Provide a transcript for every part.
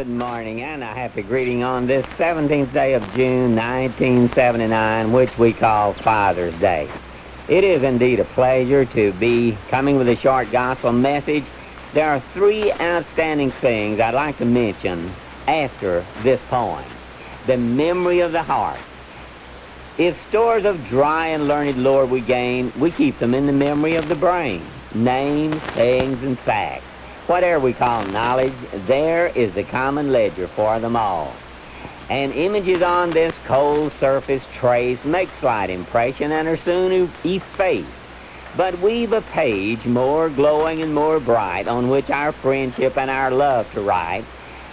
Good morning, and a happy greeting on this 17th day of June, 1979, which we call Father's Day. It is indeed a pleasure to be coming with a short gospel message. There are three outstanding things I'd like to mention after this poem. The memory of the heart. If stores of dry and learned lore we gain, we keep them in the memory of the brain. Names, sayings, and facts. Whatever we call knowledge, there is the common ledger for them all. And images on this cold surface trace make slight impression and are soon effaced. But weave a page more glowing and more bright on which our friendship and our love to write,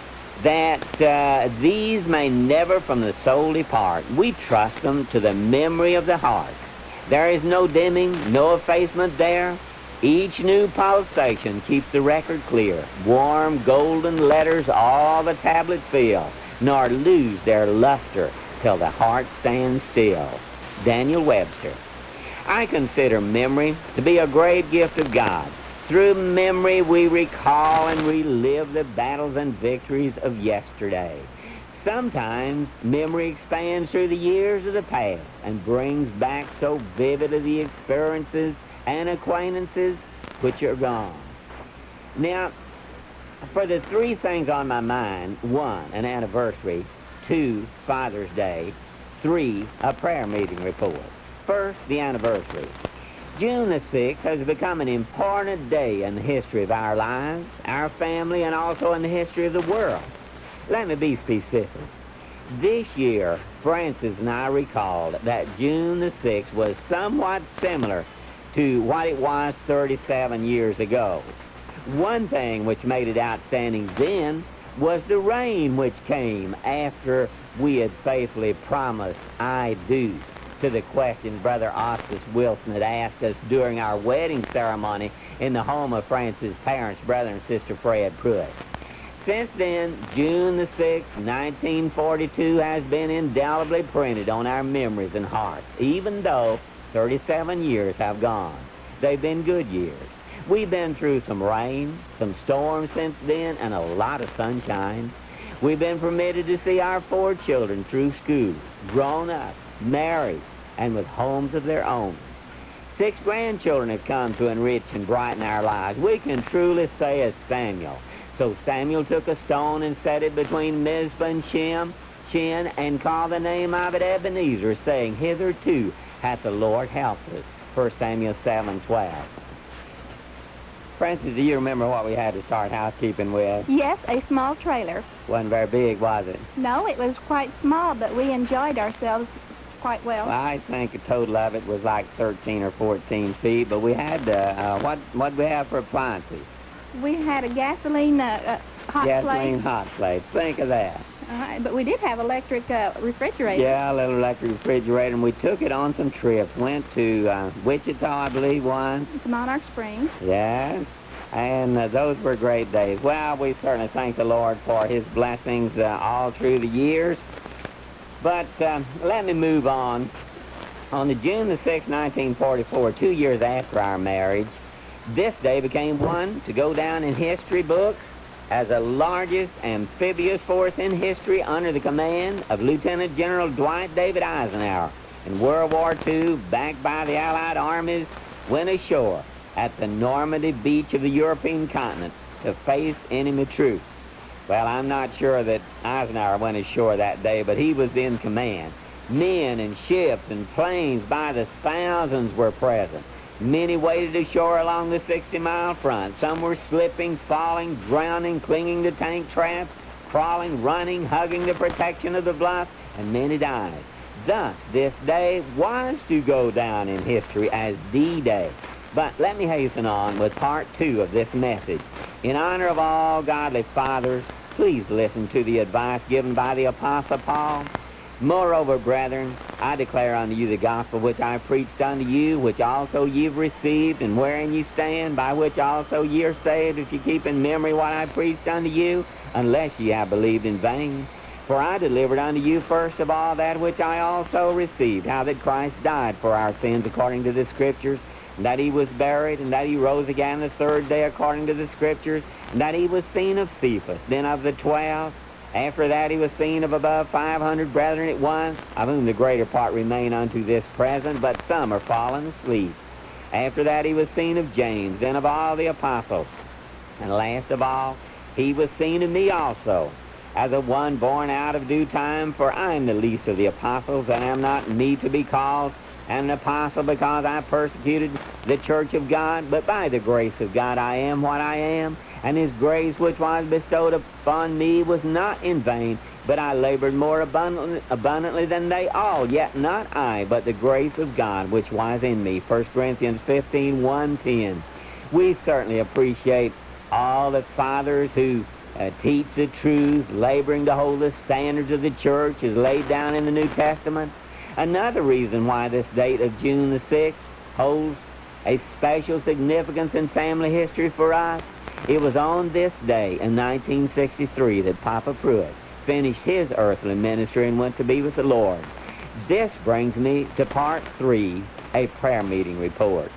that these may never from the soul depart. We trust them to the memory of the heart. There is no dimming, no effacement there. Each new pulsation keeps the record clear. Warm, golden letters all the tablet fill, nor lose their luster till the heart stands still. Daniel Webster. I consider memory to be a great gift of God. Through memory we recall and relive the battles and victories of yesterday. Sometimes memory expands through the years of the past and brings back so vividly the experiences and acquaintances which are gone. Now, for the three things on my mind: 1, an anniversary; 2, Father's Day; 3, a prayer meeting report. First, the anniversary. June the 6th has become an important day in the history of our lives, our family, and also in the history of the world. Let me be specific. This year, Francis and I recalled that June the 6th was somewhat similar to what it was 37 years ago. One thing which made it outstanding then was the rain which came after we had faithfully promised "I do" to the question Brother Oscar Wilson had asked us during our wedding ceremony in the home of Francis' parents, Brother and Sister Fred Pruitt. Since then, June the 6th, 1942 has been indelibly printed on our memories and hearts, even though 37 years have gone. They've been good years. We've been through some rain, some storms since then, and a lot of sunshine. We've been permitted to see our 4 children through school, grown up, married, and with homes of their own. 6 grandchildren have come to enrich and brighten our lives. We can truly say as Samuel. So Samuel took a stone and set it between Mizpah and Shin, and called the name of it Ebenezer, saying, "Hitherto hath the Lord helped us." 1 Samuel 7:12. Francis, do you remember what we had to start housekeeping with? Yes, a small trailer. Wasn't very big, was it? No, it was quite small, but we enjoyed ourselves quite well. Well, I think a total of it was like 13 or 14 feet, but we had, what did we have for appliances? We had a gasoline hot Gasoline plate. hot plate. Think of that. But we did have electric refrigerator. Yeah, a little electric refrigerator, and we took it on some trips. Went to Wichita, I believe, once. To Monarch Springs. Yes, and those were great days. Well, we certainly thank the Lord for His blessings all through the years. But let me move on. On the June the 6th, 1944, 2 years after our marriage, this day became one to go down in history books as the largest amphibious force in history under the command of Lieutenant General Dwight David Eisenhower. In World War II, backed by the Allied armies, went ashore at the Normandy beach of the European continent to face enemy troops. Well, I'm not sure that Eisenhower went ashore that day, but he was in command. Men and ships and planes by the thousands were present. Many waded ashore along the 60-mile front. Some were slipping, falling, drowning, clinging to tank traps, crawling, running, hugging the protection of the bluff, and many died. Thus, this day was to go down in history as D-Day. But let me hasten on with part 2 of this message. In honor of all godly fathers, please listen to the advice given by the Apostle Paul. Moreover, brethren, I declare unto you the gospel which I preached unto you, which also ye have received, and wherein ye stand, by which also ye are saved, if ye keep in memory what I preached unto you, unless ye have believed in vain. For I delivered unto you first of all that which I also received, how that Christ died for our sins according to the Scriptures, and that he was buried, and that he rose again the third day according to the Scriptures, and that he was seen of Cephas, then of the 12. After that he was seen of above 500 brethren at once, of whom the greater part remain unto this present, but some are fallen asleep. After that he was seen of James, then of all the apostles. And last of all, he was seen of me also, as of one born out of due time, for I am the least of the apostles, and am not meet to be called an apostle, because I persecuted the church of God. But by the grace of God I am what I am, and his grace which was bestowed upon me was not in vain, but I labored more abundantly than they all. Yet not I, but the grace of God which was in me. 1 Corinthians 15, 1:10. We certainly appreciate all the fathers who teach the truth, laboring to hold the standards of the church as laid down in the New Testament. Another reason why this date of June the 6th holds a special significance in family history for us. It was on this day in 1963 that Papa Pruitt finished his earthly ministry and went to be with the Lord. This brings me to part 3, a prayer meeting report.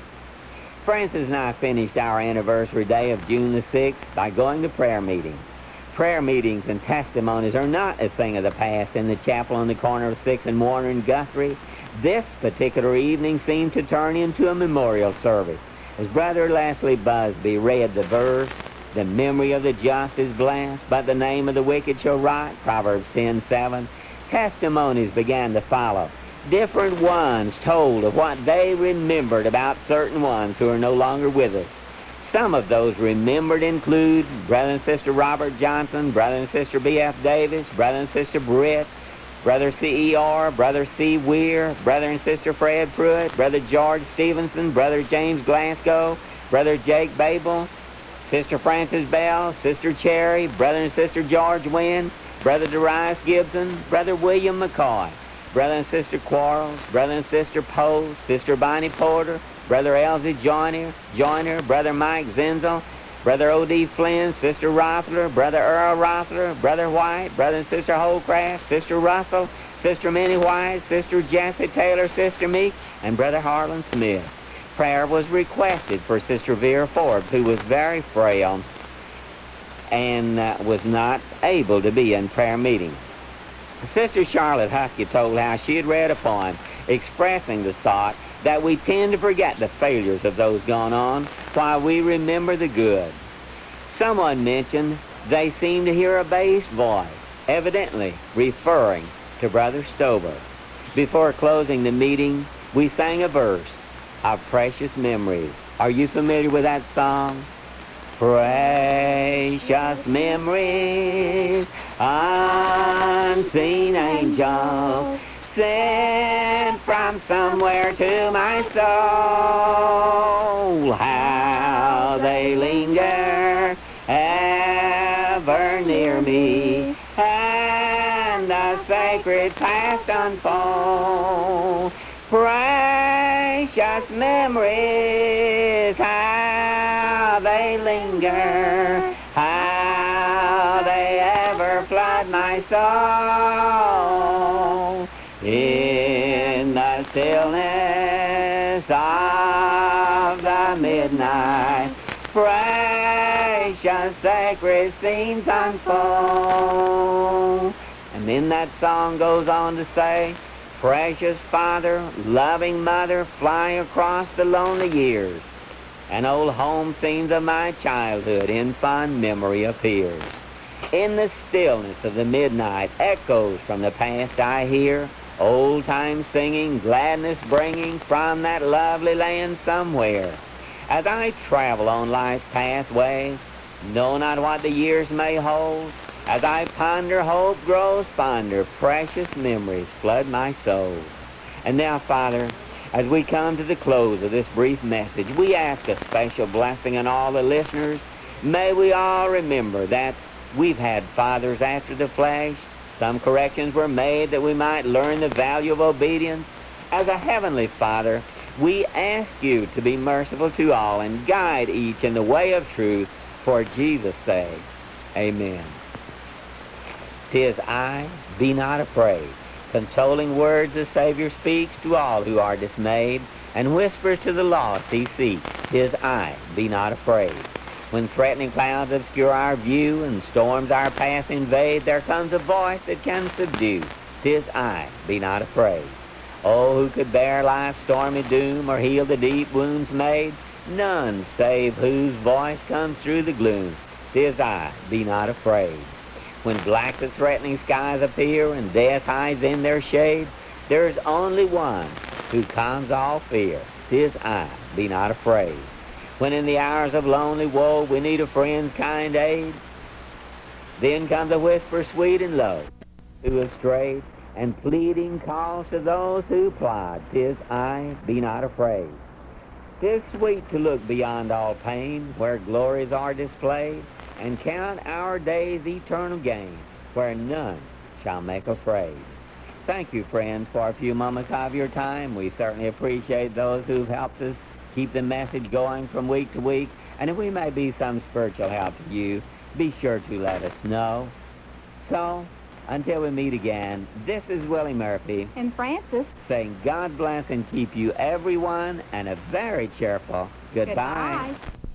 Francis and I finished our anniversary day of June the 6th by going to prayer meeting. Prayer meetings and testimonies are not a thing of the past in the chapel on the corner of 6th and Warner and Guthrie. This particular evening seemed to turn into a memorial service. As Brother Leslie Busby read the verse, "The memory of the just is blessed, but the name of the wicked shall rot," Proverbs 10:7, testimonies began to follow. Different ones told of what they remembered about certain ones who are no longer with us. Some of those remembered include Brother and Sister Robert Johnson, Brother and Sister B.F. Davis, Brother and Sister Britt, Brother C.E.R., Brother C. Weir, Brother and Sister Fred Pruitt, Brother George Stevenson, Brother James Glasgow, Brother Jake Babel, Sister Frances Bell, Sister Cherry, Brother and Sister George Wynn, Brother Darius Gibson, Brother William McCoy, Brother and Sister Quarles, Brother and Sister Poe, Sister Bonnie Porter, Brother Elsie Joyner, Brother Mike Zenzel, Brother O.D. Flynn, Sister Rothler, Brother Earl Rothler, Brother White, Brother and Sister Holcraft, Sister Russell, Sister Minnie White, Sister Jessie Taylor, Sister Meek, and Brother Harlan Smith. Prayer was requested for Sister Vera Forbes, who was very frail and was not able to be in prayer meeting. Sister Charlotte Husky told how she had read a poem expressing the thought that we tend to forget the failures of those gone on while we remember the good. Someone mentioned they seemed to hear a bass voice, evidently referring to Brother Stober. Before closing the meeting, we sang a verse of Precious Memories. Are you familiar with that song? Precious memories, unseen angels, sent from somewhere to my soul. How they linger ever near me, and the sacred past unfold. Precious memories, how they linger, how they ever flood my soul. In the stillness of the midnight, precious sacred scenes unfold. And then that song goes on to say, precious Father, loving Mother, fly across the lonely years, and old home scenes of my childhood in fond memory appears. In the stillness of the midnight, echoes from the past I hear, old time singing, gladness bringing from that lovely land somewhere. As I travel on life's pathway, know not what the years may hold, as I ponder, hope grows fonder, precious memories flood my soul. And now, Father, as we come to the close of this brief message, we ask a special blessing on all the listeners. May we all remember that we've had fathers after the flesh. Some corrections were made that we might learn the value of obedience. As a heavenly Father, we ask you to be merciful to all and guide each in the way of truth for Jesus' sake. Amen. 'Tis I, be not afraid. Consoling words the Savior speaks to all who are dismayed, and whispers to the lost he seeks. 'Tis I, be not afraid. When threatening clouds obscure our view and storms our path invade, there comes a voice that can subdue. 'Tis I, be not afraid. Oh, who could bear life's stormy doom or heal the deep wounds made? None save whose voice comes through the gloom. 'Tis I, be not afraid. When black the threatening skies appear and death hides in their shade, there's only one who calms all fear. 'Tis I, be not afraid. When in the hours of lonely woe we need a friend's kind aid, then comes a whisper sweet and low, who have strayed, and pleading calls to those who plod. 'Tis I, be not afraid. 'Tis sweet to look beyond all pain, where glories are displayed, and count our days eternal gain, where none shall make afraid. Thank you, friends, for a few moments of your time. We certainly appreciate those who've helped us keep the message going from week to week. And if we may be some spiritual help to you, be sure to let us know. So, until we meet again, this is Willie Murphy And Francis. saying God bless and keep you, everyone, and a very cheerful goodbye. Goodbye.